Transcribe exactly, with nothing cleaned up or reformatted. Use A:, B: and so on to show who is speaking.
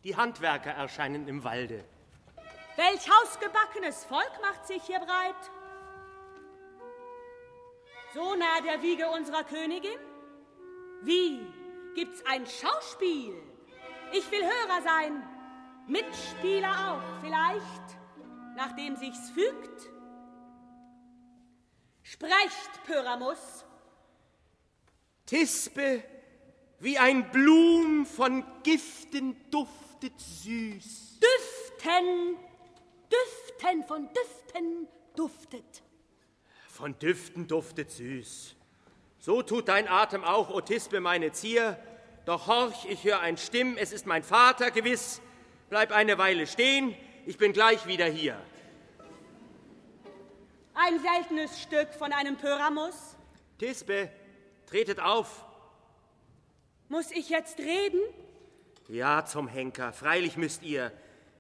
A: Die Handwerker erscheinen im Walde.
B: Welch hausgebackenes Volk macht sich hier breit? So nah der Wiege unserer Königin? Wie? Gibt's ein Schauspiel? Ich will Hörer sein, Mitspieler auch vielleicht, nachdem sich's fügt. Sprecht, Pyramus.
A: Thisbe, wie ein Blum von Giften duftet süß.
B: Düften, Düften, von Düften duftet.
A: Von Düften duftet süß. So tut dein Atem auch, o Thisbe, meine Zier. Doch horch, ich höre ein Stimm, es ist mein Vater gewiss. Bleib eine Weile stehen, ich bin gleich wieder hier.
B: Ein seltenes Stück von einem Pyramus.
A: Thisbe, tretet auf.
B: Muss ich jetzt reden?
A: Ja, zum Henker, freilich müsst ihr.